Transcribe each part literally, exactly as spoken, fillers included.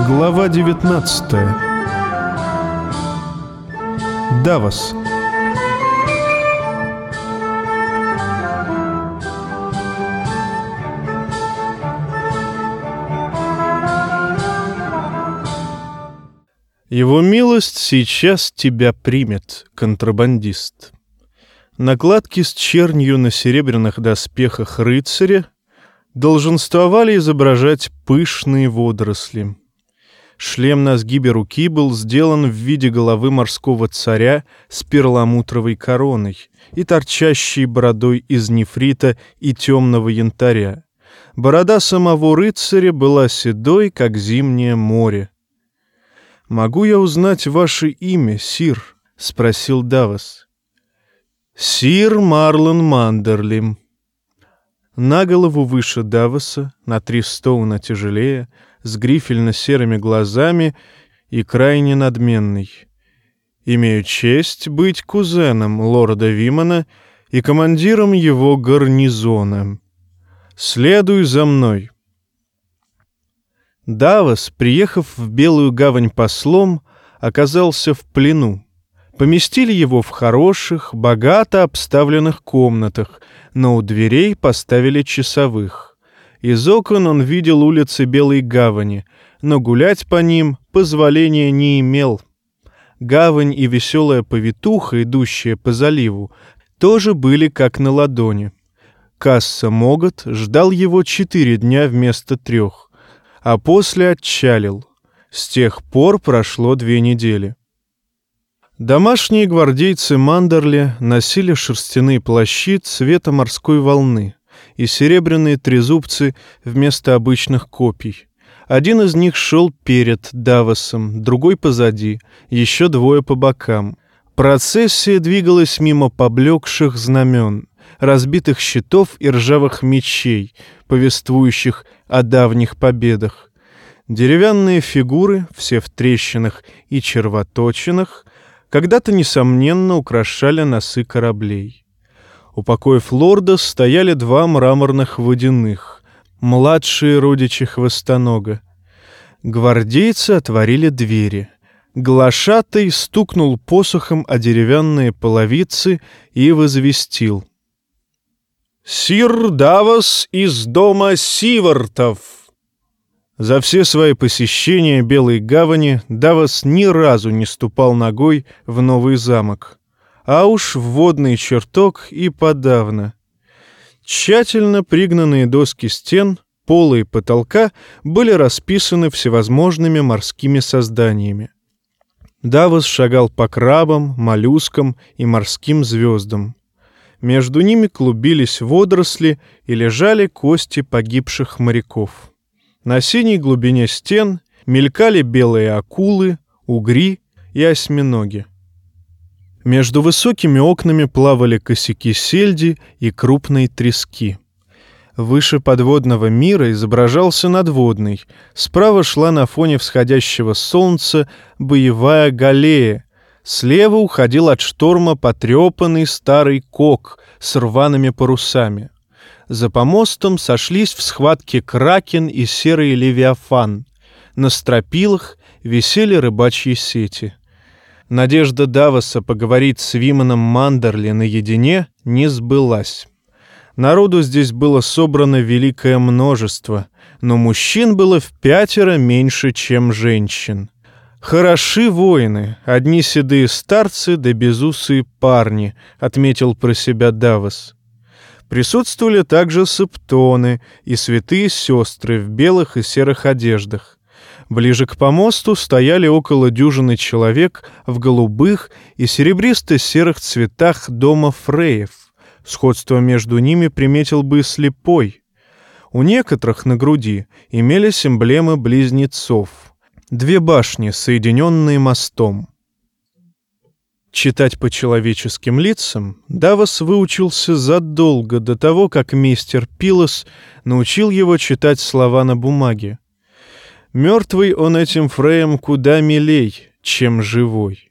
Глава девятнадцатая. Давос. Его милость сейчас тебя примет, контрабандист. Накладки с чернью на серебряных доспехах рыцаря долженствовали изображать пышные водоросли. Шлем на сгибе руки был сделан в виде головы морского царя с перламутровой короной и торчащей бородой из нефрита и темного янтаря. Борода самого рыцаря была седой, как зимнее море. «Могу я узнать ваше имя, сир?» — спросил Давос. «Сир Марлон Мандерли». На голову выше Давоса, на три стоуна тяжелее, с грифельно-серыми глазами и крайне надменный. «Имею честь быть кузеном лорда Вимана и командиром его гарнизона. Следуй за мной». Давос, приехав в Белую гавань послом, оказался в плену. Поместили его в хороших, богато обставленных комнатах, но у дверей поставили часовых. Из окон он видел улицы Белой гавани, но гулять по ним позволения не имел. Гавань и веселая повитуха, идущая по заливу, тоже были как на ладони. Касса Могот ждал его четыре дня вместо трех, а после отчалил. С тех пор прошло две недели. Домашние гвардейцы Мандерли носили шерстяные плащи цвета морской волны и серебряные трезубцы вместо обычных копий. Один из них шел перед Давосом, другой позади, еще двое по бокам. Процессия двигалась мимо поблекших знамен, разбитых щитов и ржавых мечей, повествующих о давних победах. Деревянные фигуры, все в трещинах и червоточинах, когда-то, несомненно, украшали носы кораблей. У покоев лорда стояли два мраморных водяных, младшие родичи Хвостонога. Гвардейцы отворили двери. Глашатай стукнул посохом о деревянные половицы и возвестил: «Сир Давос из дома Сивартов». За все свои посещения Белой гавани Давос ни разу не ступал ногой в новый замок, а уж в водный чертог и подавно. Тщательно пригнанные доски стен, пола и потолка были расписаны всевозможными морскими созданиями. Давос шагал по крабам, моллюскам и морским звездам. Между ними клубились водоросли и лежали кости погибших моряков. На синей глубине стен мелькали белые акулы, угри и осьминоги. Между высокими окнами плавали косяки сельди и крупные трески. Выше подводного мира изображался надводный. Справа шла на фоне всходящего солнца боевая галея. Слева уходил от шторма потрепанный старый кок с рваными парусами. За помостом сошлись в схватке кракен и серый левиафан. На стропилах висели рыбачьи сети. Надежда Давоса поговорить с Виманом Мандерли наедине не сбылась. Народу здесь было собрано великое множество, но мужчин было в пятеро меньше, чем женщин. «Хороши воины, одни седые старцы да безусые парни», — отметил про себя Давос. Присутствовали также септоны и святые сестры в белых и серых одеждах. Ближе к помосту стояли около дюжины человек в голубых и серебристо-серых цветах дома Фреев. Сходство между ними приметил бы и слепой. У некоторых на груди имелись эмблемы близнецов. Две башни, соединенные мостом. Читать по человеческим лицам Давос выучился задолго до того, как мистер Пилос научил его читать слова на бумаге. Мертвый он этим Фреем куда милей, чем живой.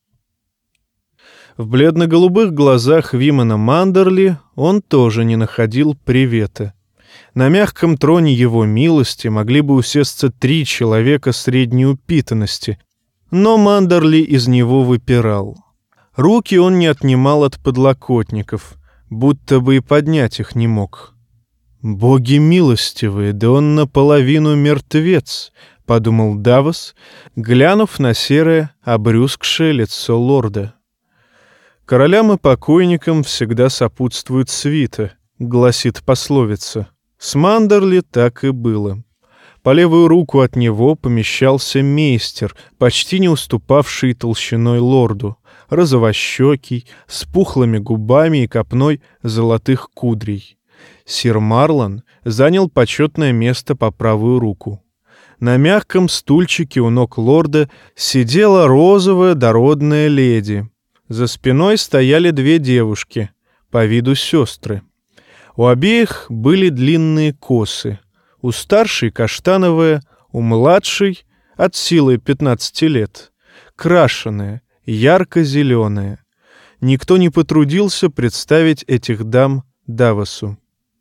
В бледно-голубых глазах Вимана Мандерли он тоже не находил привета. На мягком троне его милости могли бы усесться три человека средней упитанности, но Мандерли из него выпирал. Руки он не отнимал от подлокотников, будто бы и поднять их не мог. «Боги милостивые, да он наполовину мертвец», — подумал Давос, глянув на серое, обрюзгшее лицо лорда. «Королям и покойникам всегда сопутствует свита», — гласит пословица. С Мандерли так и было. По левую руку от него помещался мейстер, почти не уступавший толщиной лорду, розовощекий, с пухлыми губами и копной золотых кудрей. Сир Марлон занял почетное место по правую руку. На мягком стульчике у ног лорда сидела розовая дородная леди. За спиной стояли две девушки, по виду сестры. У обеих были длинные косы. У старшей каштановая, у младшей от силы пятнадцати лет, крашеная, ярко-зеленая. Никто не потрудился представить этих дам Давосу.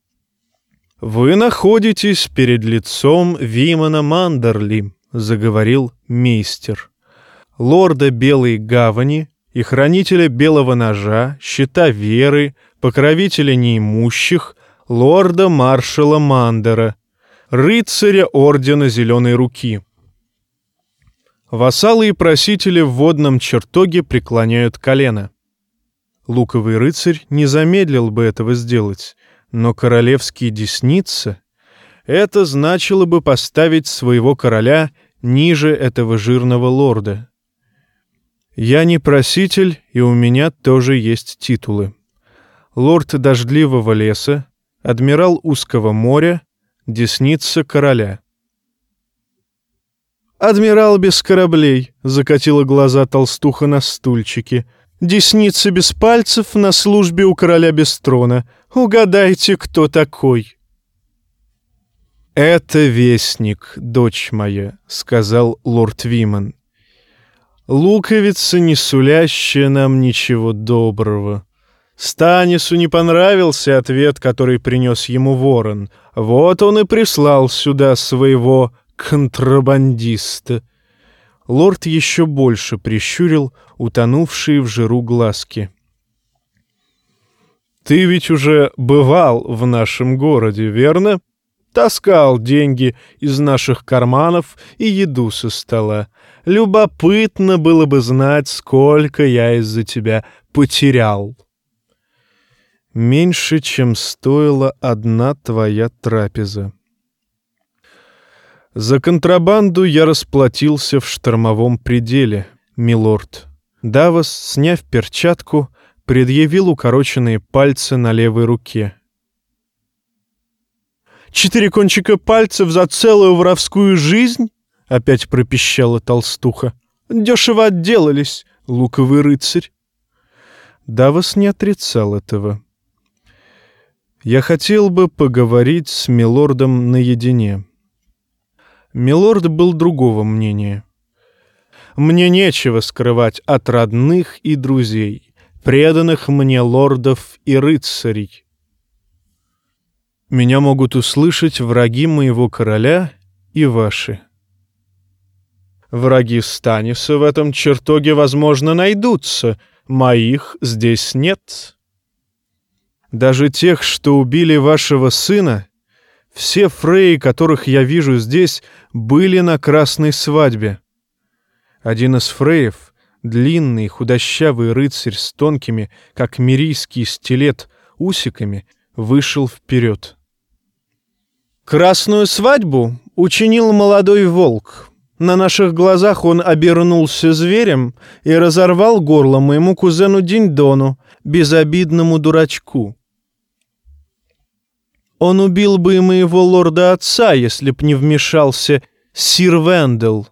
«Вы находитесь перед лицом Вимона Мандерли», — заговорил мейстер, «лорда Белой Гавани и хранителя Белого Ножа, щита веры, покровителя неимущих, лорда-маршала Мандера, рыцаря Ордена Зеленой Руки. Вассалы и просители в водном чертоге преклоняют колено». Луковый рыцарь не замедлил бы этого сделать, но королевские десницы — это значило бы поставить своего короля ниже этого жирного лорда. Я не проситель, и у меня тоже есть титулы. Лорд Дождливого леса, адмирал Узкого моря, десница короля. «Адмирал без кораблей», — закатила глаза толстуха на стульчике. «Десница без пальцев на службе у короля без трона. Угадайте, кто такой?» «Это вестник, дочь моя», — сказал лорд Вимон. «Луковица, не сулящая нам ничего доброго». Станису не понравился ответ, который принес ему ворон. Вот он и прислал сюда своего контрабандиста. Лорд еще больше прищурил утонувшие в жиру глазки. «Ты ведь уже бывал в нашем городе, верно? Таскал деньги из наших карманов и еду со стола. Любопытно было бы знать, сколько я из-за тебя потерял». «Меньше, чем стоила одна твоя трапеза». «За контрабанду я расплатился в штормовом пределе, милорд». Давос, сняв перчатку, предъявил укороченные пальцы на левой руке. «Четыре кончика пальцев за целую воровскую жизнь?» — опять пропищала толстуха. «Дешево отделались, луковый рыцарь». Давос не отрицал этого. «Я хотел бы поговорить с милордом наедине». Милорд был другого мнения. «Мне нечего скрывать от родных и друзей, преданных мне лордов и рыцарей. Меня могут услышать враги моего короля и ваши. Враги Станиса в этом чертоге, возможно, найдутся, моих здесь нет. Даже тех, что убили вашего сына, все фреи, которых я вижу здесь, были на красной свадьбе. Один из фреев, длинный худощавый рыцарь с тонкими, как мирийский стилет, усиками, вышел вперед. Красную свадьбу учинил молодой волк. На наших глазах он обернулся зверем и разорвал горло моему кузену Диньдону, безобидному дурачку. Он убил бы и моего лорда-отца, если б не вмешался сир Вендел.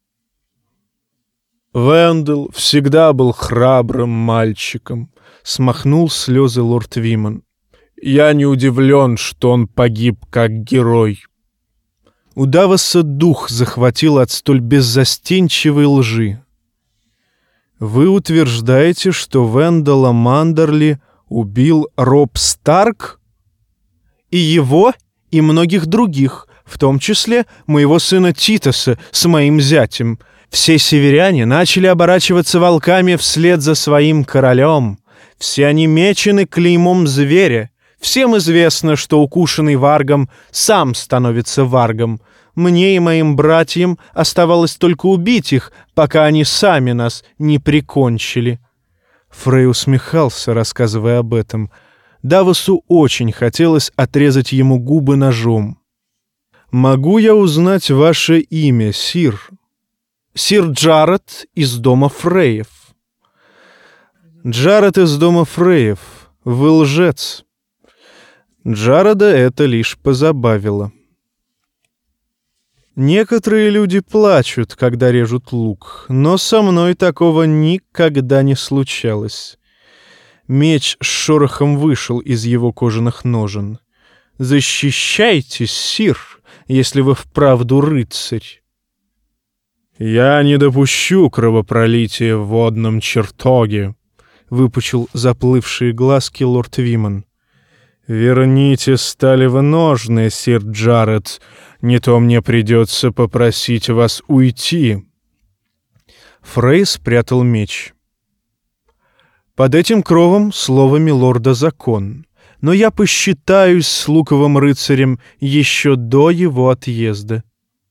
Вендел всегда был храбрым мальчиком, — смахнул слезы лорд Вимон. Я не удивлен, что он погиб как герой. У Давоса дух захватил от столь беззастенчивой лжи. Вы утверждаете, что Вендела Мандерли убил Роб Старк? И его, и многих других, в том числе моего сына Титоса с моим зятем. Все северяне начали оборачиваться волками вслед за своим королем. Все они мечены клеймом зверя. Всем известно, что укушенный варгом сам становится варгом. Мне и моим братьям оставалось только убить их, пока они сами нас не прикончили». Фрей усмехался, рассказывая об этом. Давосу очень хотелось отрезать ему губы ножом. «Могу я узнать ваше имя, сир?» «Сир Джаред из дома Фреев». «Джаред из дома Фреев, вы лжец». Джареда это лишь позабавило. «Некоторые люди плачут, когда режут лук, но со мной такого никогда не случалось». Меч с шорохом вышел из его кожаных ножен. «Защищайтесь, сир, если вы вправду рыцарь». «Я не допущу кровопролития в водном чертоге», — выпучил заплывшие глазки лорд Вимон. «Верните стали в ножны, сир Джаред, не то мне придется попросить вас уйти». Фрей спрятал меч. «Под этим кровом словами лорда закон, но я посчитаюсь с луковым рыцарем еще до его отъезда».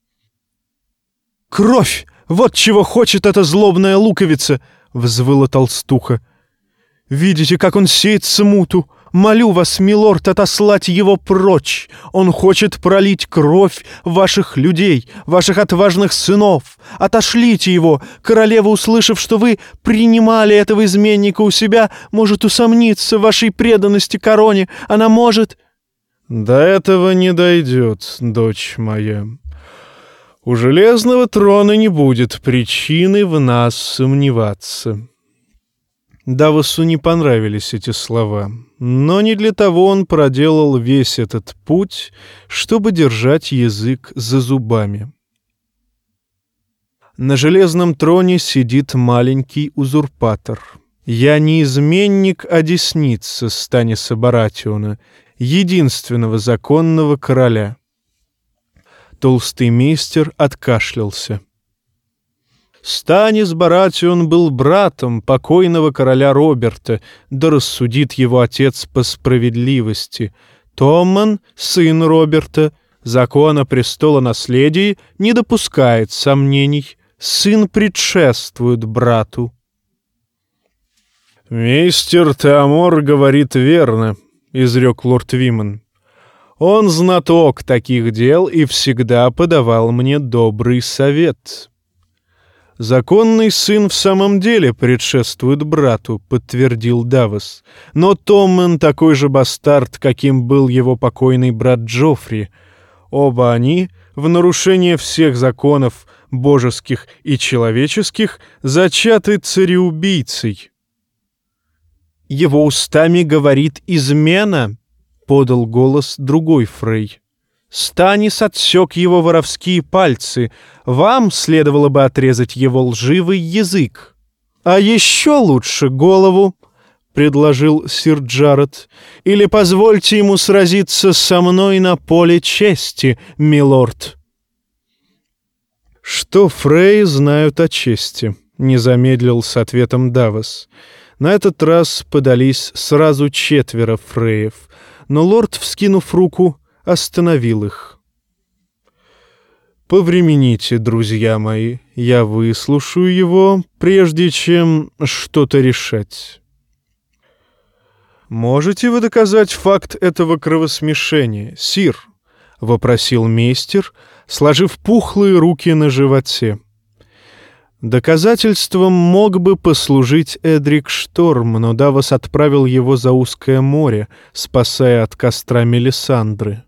«Кровь! Вот чего хочет эта злобная луковица!» — взвыла толстуха. «Видите, как он сеет смуту? Молю вас, милорд, отослать его прочь. Он хочет пролить кровь ваших людей, ваших отважных сынов. Отошлите его. Королева, услышав, что вы принимали этого изменника у себя, может усомниться в вашей преданности короне. Она может...» «До этого не дойдет, дочь моя. У железного трона не будет причины в нас сомневаться». Давосу не понравились эти слова, но не для того он проделал весь этот путь, чтобы держать язык за зубами. На железном троне сидит маленький узурпатор. Я не изменник, а десница Станиса Баратиона, единственного законного короля. Толстый мейстер откашлялся. Станис Баратион был братом покойного короля Роберта, да рассудит его отец по справедливости. Томман, сын Роберта, закон о престолонаследии не допускает сомнений. Сын предшествует брату. «Мистер Теомор говорит верно», — изрек лорд Вимон. «Он знаток таких дел и всегда подавал мне добрый совет». «Законный сын в самом деле предшествует брату», — подтвердил Давос. «Но Томмен такой же бастард, каким был его покойный брат Джоффри. Оба они, в нарушение всех законов, божеских и человеческих, зачаты цареубийцей». «Его устами говорит измена», — подал голос другой Фрей. «Станис отсек его воровские пальцы. Вам следовало бы отрезать его лживый язык». «А еще лучше голову», — предложил сир Джаред. «Или позвольте ему сразиться со мной на поле чести, милорд». «Что Фрей знают о чести?» — не замедлил с ответом Давос. На этот раз подались сразу четверо Фреев, но лорд, вскинув руку, остановил их. «Повремените, друзья мои, я выслушаю его, прежде чем что-то решать». «Можете вы доказать факт этого кровосмешения, сир?» — вопросил мейстер, сложив пухлые руки на животе. Доказательством мог бы послужить Эдрик Шторм, но Давос отправил его за узкое море, спасая от костра Мелисандры.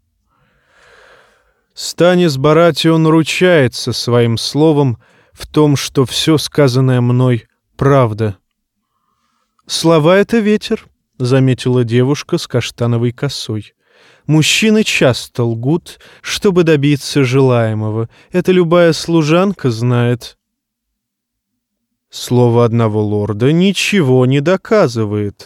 Станис Баратион ручается своим словом в том, что все сказанное мной — правда. «Слова — это ветер», — заметила девушка с каштановой косой. «Мужчины часто лгут, чтобы добиться желаемого. Это любая служанка знает». «Слово одного лорда ничего не доказывает», —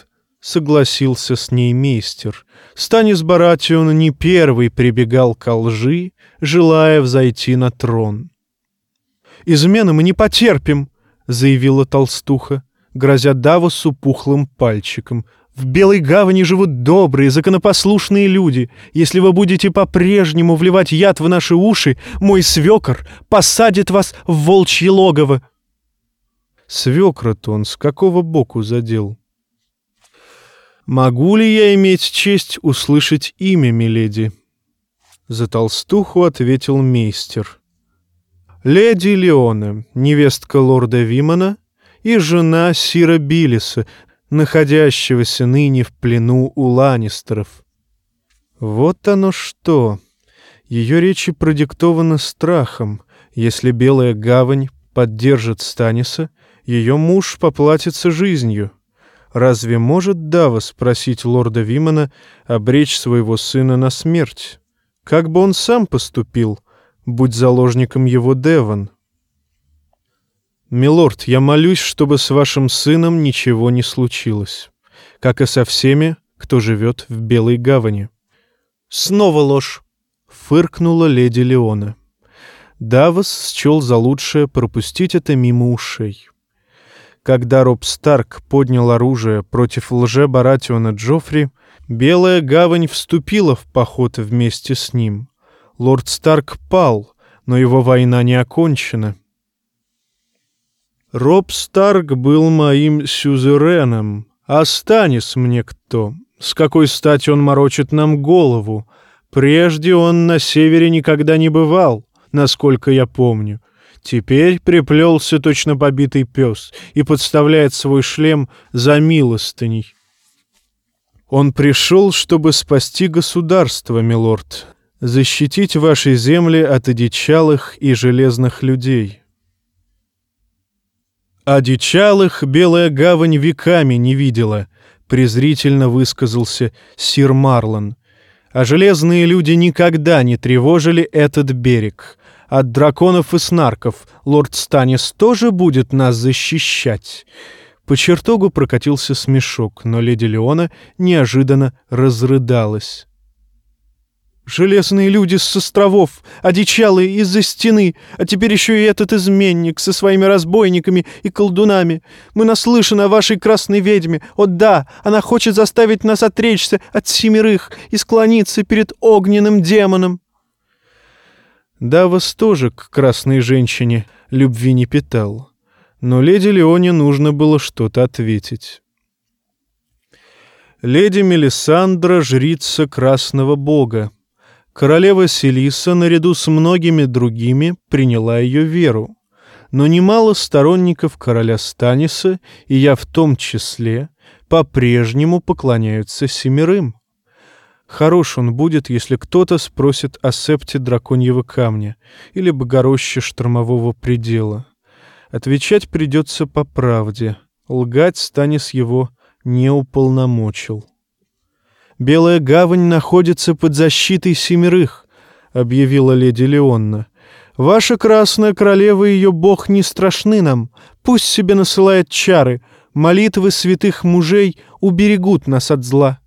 согласился с ней мейстер. Станис Баратион не первый прибегал ко лжи, желая взойти на трон. «Измены мы не потерпим», — заявила толстуха, грозя Давосу пухлым пальчиком. «В Белой гавани живут добрые, законопослушные люди. Если вы будете по-прежнему вливать яд в наши уши, мой свекор посадит вас в волчье логово». Свекра-то он с какого боку задел? «Могу ли я иметь честь услышать имя, миледи?» За толстуху ответил мейстер. «Леди Леона, невестка лорда Вимана и жена сира Биллиса, находящегося ныне в плену у Ланнистеров». Вот оно что! Ее речи продиктованы страхом. Если Белая гавань поддержит Станиса, ее муж поплатится жизнью. Разве может Давос просить лорда Вимана обречь своего сына на смерть? Как бы он сам поступил, будь заложником его Девон? «Милорд, я молюсь, чтобы с вашим сыном ничего не случилось, как и со всеми, кто живет в Белой гавани». «Снова ложь!» — фыркнула леди Леона. Давос счел за лучшее пропустить это мимо ушей. Когда Роб Старк поднял оружие против лже-Баратиона Джоффри, Белая гавань вступила в поход вместе с ним. Лорд Старк пал, но его война не окончена. «Роб Старк был моим сюзереном. А Станис мне кто? С какой стати он морочит нам голову? Прежде он на севере никогда не бывал, насколько я помню. Теперь приплелся точно побитый пес и подставляет свой шлем за милостыней. Он пришел, чтобы спасти государство, милорд, защитить ваши земли от одичалых и железных людей». «Одичалых Белая гавань веками не видела», — презрительно высказался сир Марлон. «А железные люди никогда не тревожили этот берег. От драконов и снарков лорд Станис тоже будет нас защищать». По чертогу прокатился смешок, но леди Леона неожиданно разрыдалась. «Железные люди с островов, одичалые из-за стены, а теперь еще и этот изменник со своими разбойниками и колдунами. Мы наслышаны о вашей красной ведьме. О да, она хочет заставить нас отречься от семерых и склониться перед огненным демоном». Давос тоже к красной женщине любви не питал, но леди Леоне нужно было что-то ответить. «Леди Мелисандра — жрица красного бога. Королева Селиса, наряду с многими другими, приняла ее веру. Но немало сторонников короля Станиса, и я в том числе, по-прежнему поклоняются семерым. Хорош он будет, если кто-то спросит о септе драконьего камня или богороще штормового предела. Отвечать придется по правде. Лгать Станис его не уполномочил». «Белая гавань находится под защитой семерых», — объявила леди Леонна. «Ваша красная королева и ее бог не страшны нам. Пусть себе насылает чары. Молитвы святых мужей уберегут нас от зла».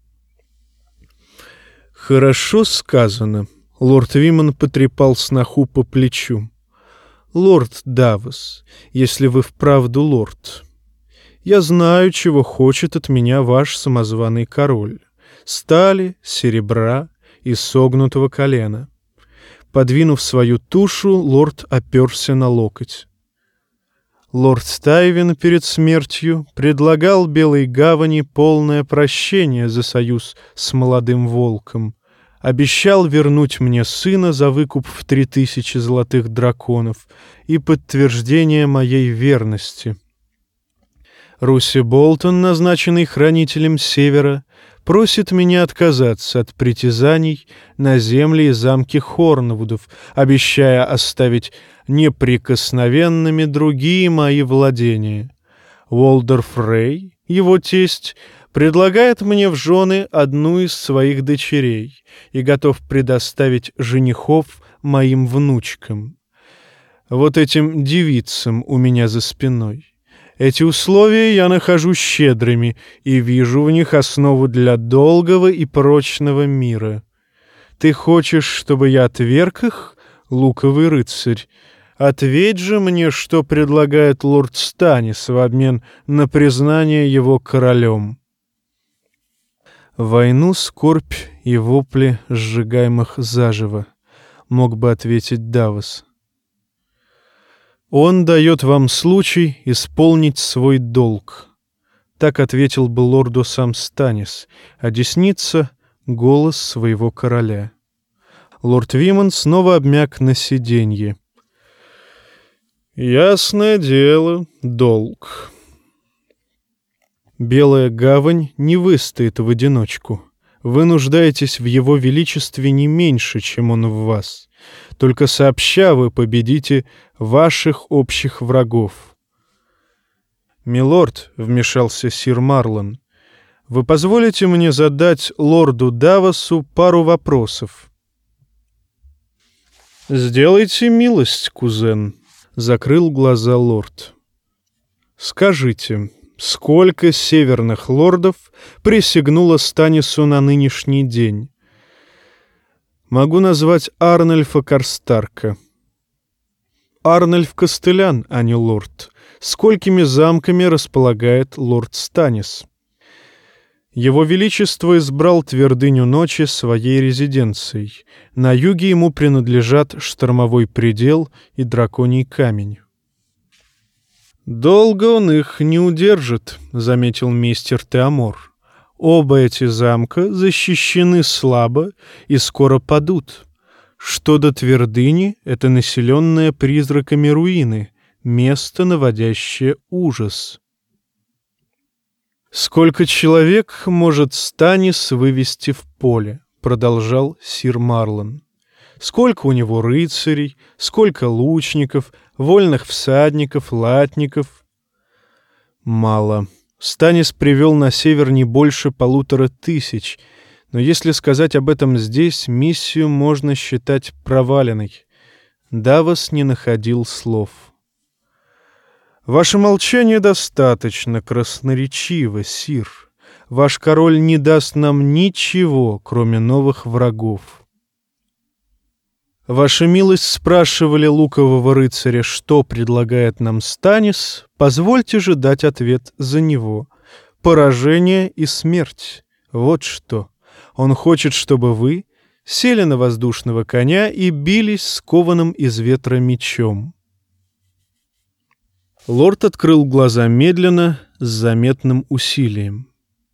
«Хорошо сказано», — лорд Виман потрепал сноху по плечу. «Лорд Давос, если вы вправду лорд, я знаю, чего хочет от меня ваш самозваный король. Стали, серебра и согнутого колена». Подвинув свою тушу, лорд оперся на локоть. Лорд Тайвин перед смертью предлагал Белой гавани полное прощение за союз с молодым волком. Обещал вернуть мне сына за выкуп в три тысячи золотых драконов и подтверждение моей верности. Руси Болтон, назначенный хранителем Севера, просит меня отказаться от притязаний на земли и замки Хорнвудов, обещая оставить неприкосновенными другие мои владения. Уолдер Фрей, его тесть, предлагает мне в жены одну из своих дочерей и готов предоставить женихов моим внучкам. Вот этим девицам у меня за спиной. Эти условия я нахожу щедрыми и вижу в них основу для долгого и прочного мира. Ты хочешь, чтобы я отверг их, луковый рыцарь? Ответь же мне, что предлагает лорд Станис в обмен на признание его королем. Войну, скорбь и вопли сжигаемых заживо, мог бы ответить Давос. Он дает вам случай исполнить свой долг. Так ответил бы лорду сам Станис, а десница — голос своего короля. Лорд Вимон снова обмяк на сиденье. «Ясное дело, долг. Белая гавань не выстоит в одиночку. Вы нуждаетесь в его величестве не меньше, чем он в вас. Только сообща вы победите ваших общих врагов». «Милорд», — вмешался сир Марлон, — «вы позволите мне задать лорду Давосу пару вопросов?» «Сделайте милость, кузен», — закрыл глаза лорд. «Скажите, сколько северных лордов присягнуло Станису на нынешний день?» «Могу назвать Арнольфа Карстарка». «Арнольф Костылян, а не лорд. Сколькими замками располагает лорд Станис?» «Его Величество избрал твердыню ночи своей резиденцией. На юге ему принадлежат Штормовой предел и Драконий камень». «Долго он их не удержит», — заметил мистер Теомор. «Оба эти замка защищены слабо и скоро падут. Что до твердыни, это населенные призраками руины, место, наводящее ужас». «Сколько человек может Станис вывести в поле?» — продолжал сир Марлон. «Сколько у него рыцарей, сколько лучников, вольных всадников, латников?» «Мало. Станис привел на север не больше полутора тысяч, но если сказать об этом здесь, миссию можно считать проваленной». Давос не находил слов. «Ваше молчание достаточно красноречиво, сир. Ваш король не даст нам ничего, кроме новых врагов». «Ваша милость спрашивали лукового рыцаря, что предлагает нам Станис, позвольте же дать ответ за него. Поражение и смерть. Вот что. Он хочет, чтобы вы сели на воздушного коня и бились скованным из ветра мечом». Лорд открыл глаза медленно, с заметным усилием.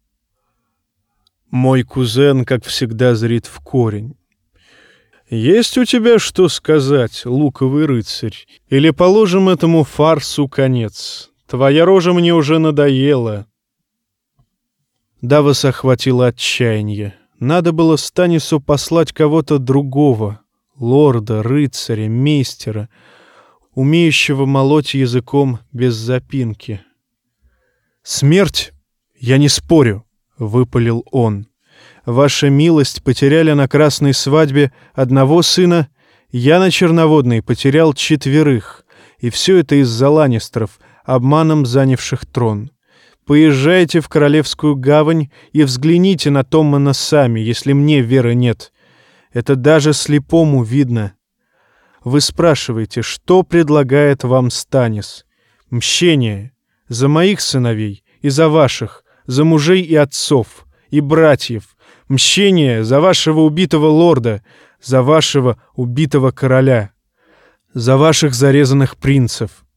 «Мой кузен, как всегда, зрит в корень. Есть у тебя что сказать, луковый рыцарь? Или положим этому фарсу конец? Твоя рожа мне уже надоела». Давоса охватило отчаяние. Надо было Станису послать кого-то другого, лорда, рыцаря, мейстера, умеющего молоть языком без запинки. «Смерть? Я не спорю», — выпалил он. «Ваша милость потеряли на красной свадьбе одного сына, я на черноводной потерял четверых, и все это из-за ланнистеров, обманом занявших трон. Поезжайте в Королевскую гавань и взгляните на Томмана сами, если мне веры нет. Это даже слепому видно. Вы спрашиваете, что предлагает вам Станис? Мщение за моих сыновей и за ваших, за мужей и отцов, и братьев. Мщение за вашего убитого лорда, за вашего убитого короля, за ваших зарезанных принцев».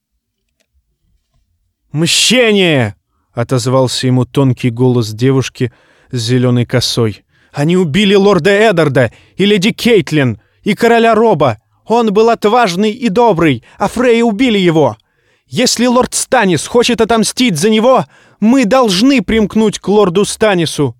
«Мщение!» — отозвался ему тонкий голос девушки с зеленой косой. «Они убили лорда Эддарда и леди Кейтлин и короля Роба. Он был отважный и добрый, а Фрей убили его. Если лорд Станис хочет отомстить за него, мы должны примкнуть к лорду Станису».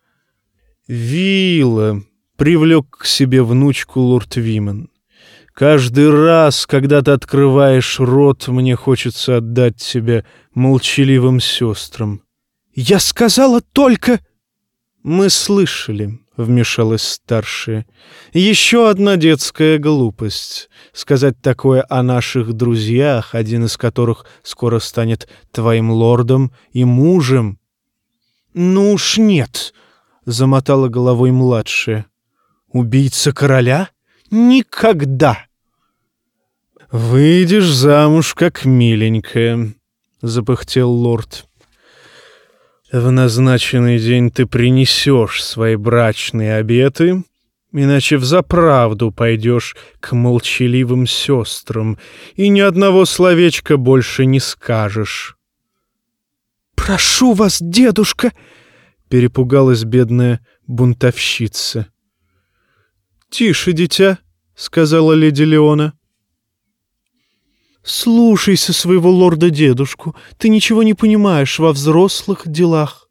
«Вилла», — привлек к себе внучку лорд Вимон. «Каждый раз, когда ты открываешь рот, мне хочется отдать тебя молчаливым сестрам». «Я сказала только...» «Мы слышали», — вмешалась старшая. «Еще одна детская глупость. Сказать такое о наших друзьях, один из которых скоро станет твоим лордом и мужем». «Ну уж нет», — замотала головой младшая. «Убийца короля? Никогда!» «Выйдешь замуж, как миленькая», — запыхтел лорд. «В назначенный день ты принесешь свои брачные обеты, иначе взаправду пойдешь к молчаливым сестрам и ни одного словечка больше не скажешь». «Прошу вас, дедушка!» — перепугалась бедная бунтовщица. «Тише, дитя», — сказала леди Леона. «Слушайся своего лорда-дедушку, ты ничего не понимаешь во взрослых делах».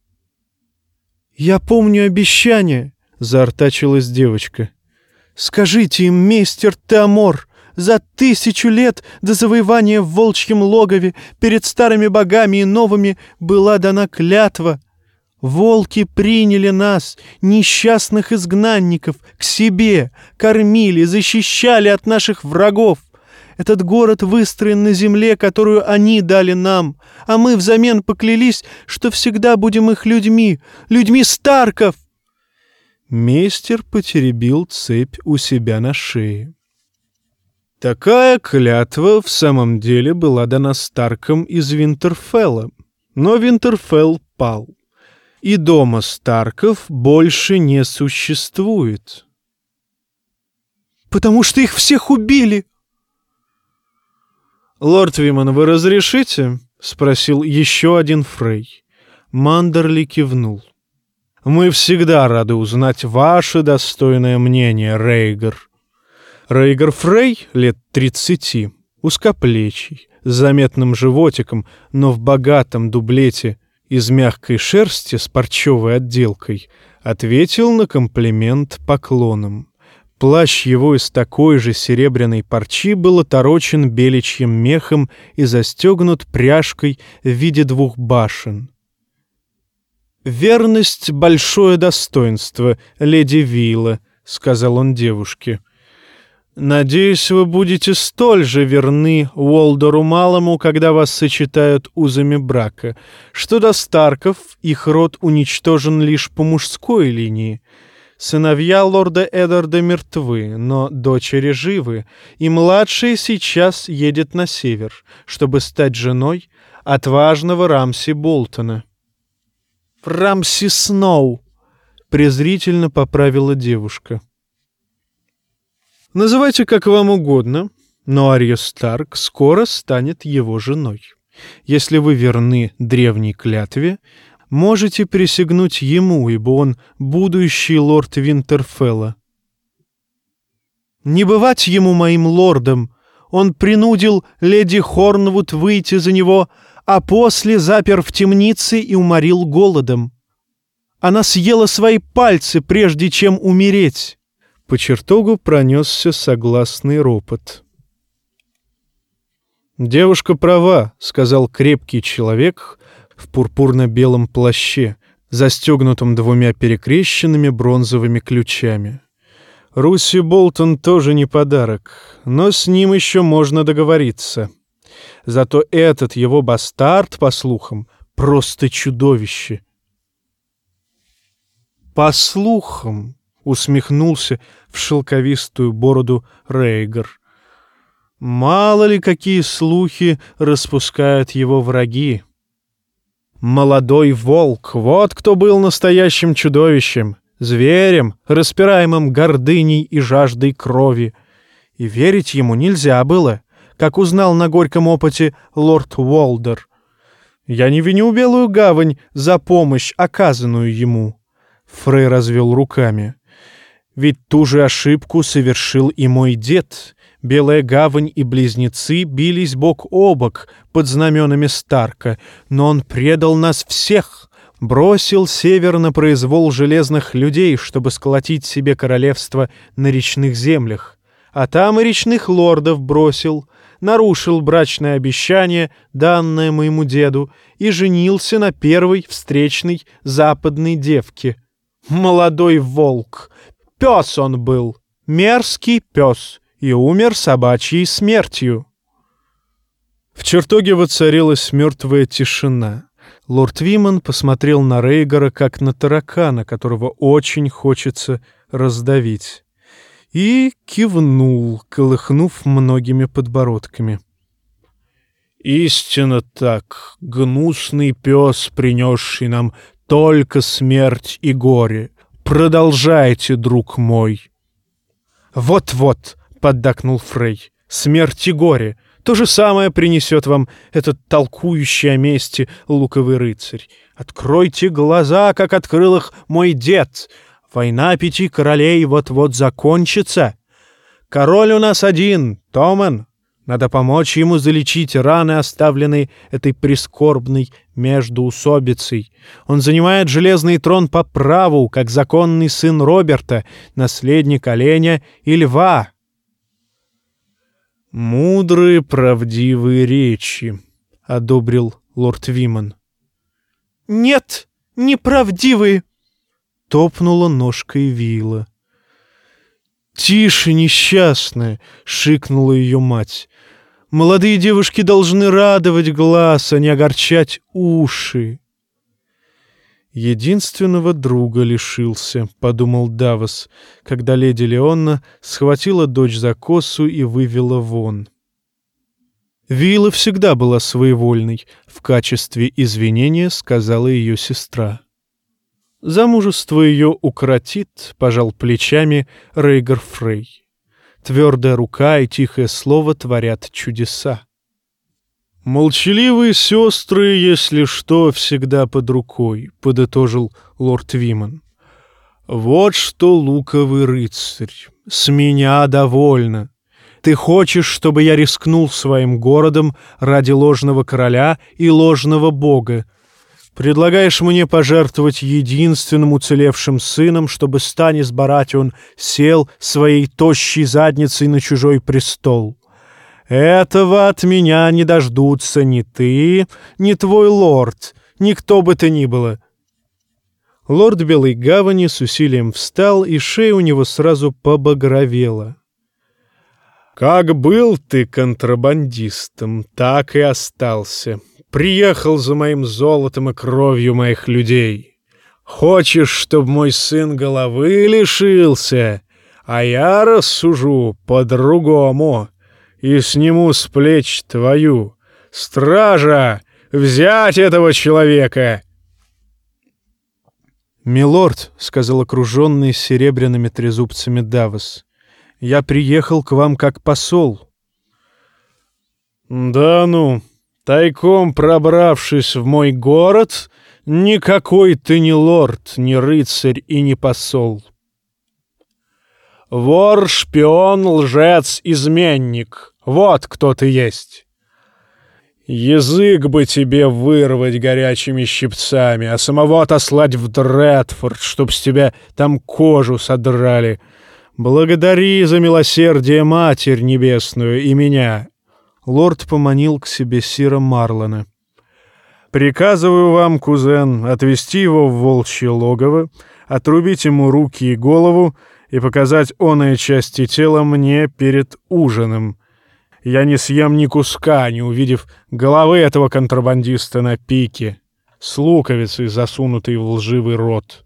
«Я помню обещание», — заортачилась девочка. «Скажите им, мейстер Теомор, за тысячу лет до завоевания в волчьем логове перед старыми богами и новыми была дана клятва. Волки приняли нас, несчастных изгнанников, к себе, кормили, защищали от наших врагов. Этот город выстроен на земле, которую они дали нам, а мы взамен поклялись, что всегда будем их людьми, людьми Старков». Мейстер потеребил цепь у себя на шее. Такая клятва в самом деле была дана Старкам из Винтерфелла, но Винтерфелл пал, и дома Старков больше не существует. «Потому что их всех убили!» «Лорд Вимон, вы разрешите?» — спросил еще один Фрей. Мандерли кивнул. «Мы всегда рады узнать ваше достойное мнение, Рейгар». Рейгар Фрей, лет тридцати, узкоплечий, с заметным животиком, но в богатом дублете из мягкой шерсти с парчевой отделкой, ответил на комплимент поклоном. Плащ его из такой же серебряной парчи был оторочен беличьим мехом и застегнут пряжкой в виде двух башен. «Верность — большое достоинство, леди Вилла», — сказал он девушке. «Надеюсь, вы будете столь же верны Уолдору Малому, когда вас сочетают узами брака. Что до Старков, их род уничтожен лишь по мужской линии. Сыновья лорда Эддарда мертвы, но дочери живы, и младшая сейчас едет на север, чтобы стать женой отважного Рамси Болтона». «Рамси Сноу», — презрительно поправила девушка. «Называйте как вам угодно, но Арья Старк скоро станет его женой. Если вы верны древней клятве, можете присягнуть ему, ибо он будущий лорд Винтерфелла». «Не бывать ему моим лордом! Он принудил леди Хорнвуд выйти за него, а после запер в темнице и уморил голодом. Она съела свои пальцы, прежде чем умереть». По чертогу пронесся согласный ропот. «Девушка права», — сказал крепкий человек в пурпурно-белом плаще, застегнутом двумя перекрещенными бронзовыми ключами. «Руси Болтон тоже не подарок, но с ним еще можно договориться. Зато этот его бастард, по слухам, просто чудовище». «По слухам», — усмехнулся в шелковистую бороду Рейгар. «Мало ли какие слухи распускают его враги. Молодой волк — вот кто был настоящим чудовищем, зверем, распираемым гордыней и жаждой крови. И верить ему нельзя было, как узнал на горьком опыте лорд Уолдер. Я не виню Белую Гавань за помощь, оказанную ему». Фрей развел руками. «Ведь ту же ошибку совершил и мой дед. Белая Гавань и близнецы бились бок о бок под знаменами Старка, но он предал нас всех, бросил север на произвол железных людей, чтобы сколотить себе королевство на речных землях, а там и речных лордов бросил, нарушил брачное обещание, данное моему деду, и женился на первой встречной западной девке. Молодой волк. Пес он был, мерзкий пес, и умер собачьей смертью. В чертоге воцарилась мертвая тишина. Лорд Вимон посмотрел на Рейгара, как на таракана, которого очень хочется раздавить, и кивнул, колыхнув многими подбородками. «Истинно так, гнусный пес, принесший нам только смерть и горе. Продолжайте, друг мой». «Вот-вот», — поддакнул Фрей, — «смерть и горе. То же самое принесет вам этот толкующий о мести луковый рыцарь. Откройте глаза, как открыл их мой дед. Война пяти королей вот-вот закончится. Король у нас один, Томмен. Надо помочь ему залечить раны, оставленные этой прискорбной междоусобицей. Он занимает железный трон по праву, как законный сын Роберта, наследник оленя и льва». «Мудрые, правдивые речи», — одобрил лорд Вимон. «Нет, неправдивые», — топнула ножкой Вилла. «Тише, несчастная!» — шикнула ее мать. «Молодые девушки должны радовать глаз, а не огорчать уши». «Единственного друга лишился», — подумал Давос, когда леди Леонна схватила дочь за косу и вывела вон. Вилла всегда была своевольной, в качестве извинения сказала ее сестра. Замужество ее укоротит, пожал плечами Рейгар Фрей. Твердая рука и тихое слово творят чудеса. «Молчаливые сестры, если что, всегда под рукой», — подытожил лорд Вимон. «Вот что, луковый рыцарь, с меня довольно. Ты хочешь, чтобы я рискнул своим городом ради ложного короля и ложного бога. Предлагаешь мне пожертвовать единственным уцелевшим сыном, чтобы Станис Баратион сел своей тощей задницей на чужой престол. Этого от меня не дождутся ни ты, ни твой лорд, ни кто бы то ни было». Лорд Белой Гавани с усилием встал, и шея у него сразу побагровела. «Как был ты контрабандистом, так и остался. Приехал за моим золотом и кровью моих людей. Хочешь, чтобы мой сын головы лишился, а я рассужу по-другому и сниму с плеч твою. Стража, взять этого человека!» «Милорд», — сказал окруженный серебряными трезубцами Давос, — «я приехал к вам как посол». «Да ну, тайком пробравшись в мой город, никакой ты не лорд, не рыцарь и не посол. Вор, шпион, лжец, изменник. Вот кто ты есть. Язык бы тебе вырвать горячими щипцами, а самого отослать в Дредфорд, чтоб с тебя там кожу содрали. Благодари за милосердие Матерь Небесную и меня». Лорд поманил к себе сира Марлона. «Приказываю вам, кузен, отвести его в волчье логово, отрубить ему руки и голову и показать оные части тела мне перед ужином. Я не съем ни куска, не увидев головы этого контрабандиста на пике, с луковицей, засунутой в лживый рот».